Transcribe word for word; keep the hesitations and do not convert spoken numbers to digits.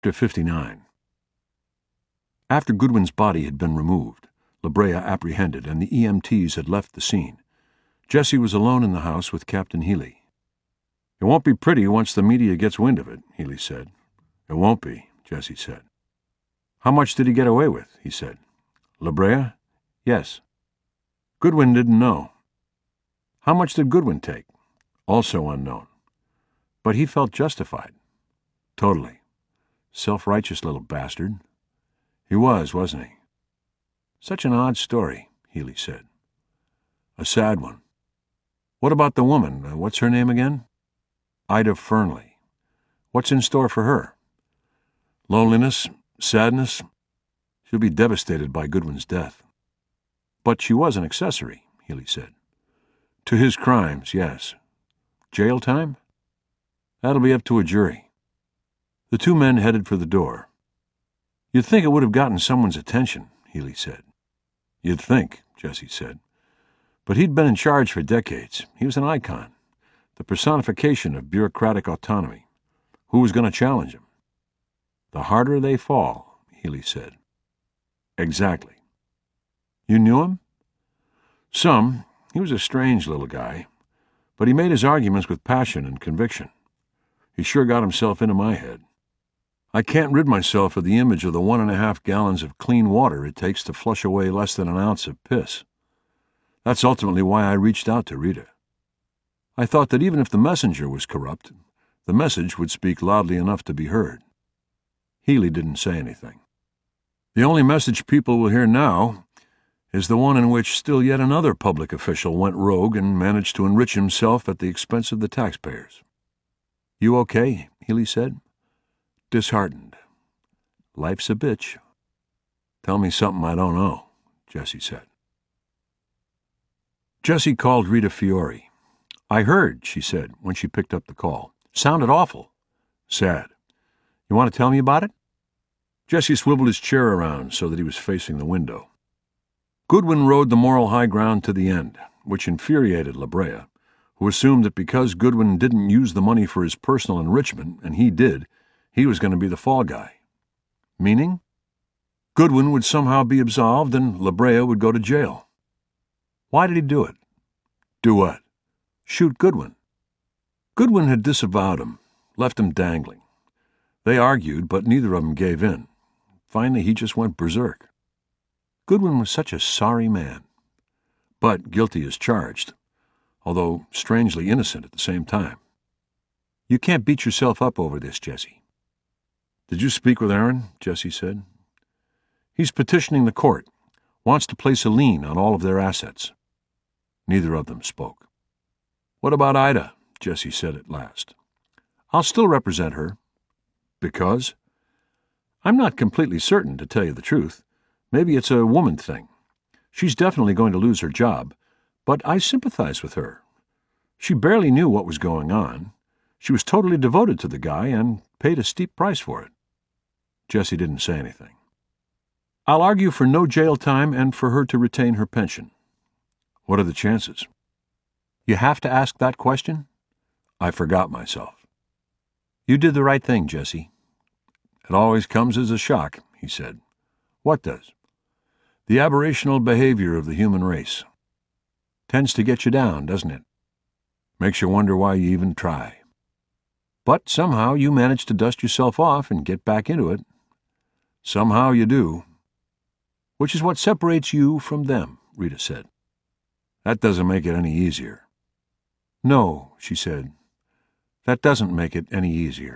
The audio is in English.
Chapter fifty-nine. After Goodwin's body had been removed, La Brea apprehended, and the E M Ts had left the scene, Jesse was alone in the house with Captain Healy. "It won't be pretty once the media gets wind of it," Healy said. "It won't be," Jesse said. "How much did he get away with?" he said. "La Brea?" "Yes." Goodwin didn't know. How much did Goodwin take? Also unknown. But he felt justified. Totally. Self-righteous little bastard. He was, wasn't he? Such an odd story, Healy said. A sad one. What about the woman? Uh, what's her name again? Ida Fernley. What's in store for her? Loneliness, sadness. She'll be devastated by Goodwin's death. But she was an accessory, Healy said. To his crimes, yes. Jail time? That'll be up to a jury. The two men headed for the door. "You'd think it would have gotten someone's attention," Healy said. "You'd think," Jesse said. But he'd been in charge for decades. He was an icon, the personification of bureaucratic autonomy. Who was going to challenge him? "The harder they fall," Healy said. "Exactly." "You knew him?" "Some. He was a strange little guy. But he made his arguments with passion and conviction. He sure got himself into my head. I can't rid myself of the image of the one and a half gallons of clean water it takes to flush away less than an ounce of piss. That's ultimately why I reached out to Rita. I thought that even if the messenger was corrupt, the message would speak loudly enough to be heard." Healy didn't say anything. "The only message people will hear now is the one in which still yet another public official went rogue and managed to enrich himself at the expense of the taxpayers." "You okay?" Healy said. "Disheartened. Life's a bitch." "Tell me something I don't know," Jesse said. Jesse called Rita Fiore. "I heard," she said when she picked up the call. "Sounded awful." "Sad. You want to tell me about it?" Jesse swiveled his chair around so that he was facing the window. Goodwin rode the moral high ground to the end, which infuriated La Brea, who assumed that because Goodwin didn't use the money for his personal enrichment, and he did, he was going to be the fall guy. Meaning? Goodwin would somehow be absolved and La Brea would go to jail. Why did he do it? Do what? Shoot Goodwin. Goodwin had disavowed him, left him dangling. They argued, but neither of them gave in. Finally, he just went berserk. Goodwin was such a sorry man. But guilty as charged, although strangely innocent at the same time. You can't beat yourself up over this, Jesse. "Did you speak with Aaron?" Jesse said. "He's petitioning the court, wants to place a lien on all of their assets." Neither of them spoke. "What about Ida?" Jesse said at last. "I'll still represent her." "Because?" "I'm not completely certain, to tell you the truth. Maybe it's a woman thing. She's definitely going to lose her job, but I sympathize with her. She barely knew what was going on. She was totally devoted to the guy and paid a steep price for it." Jesse didn't say anything. "I'll argue for no jail time and for her to retain her pension." "What are the chances?" "You have to ask that question?" I forgot myself. "You did the right thing, Jesse." "It always comes as a shock," he said. "What does?" "The aberrational behavior of the human race. Tends to get you down, doesn't it? Makes you wonder why you even try. But somehow you manage to dust yourself off and get back into it. Somehow you do. Which is what separates you from them," Rita said. "That doesn't make it any easier." "No," she said, "that doesn't make it any easier."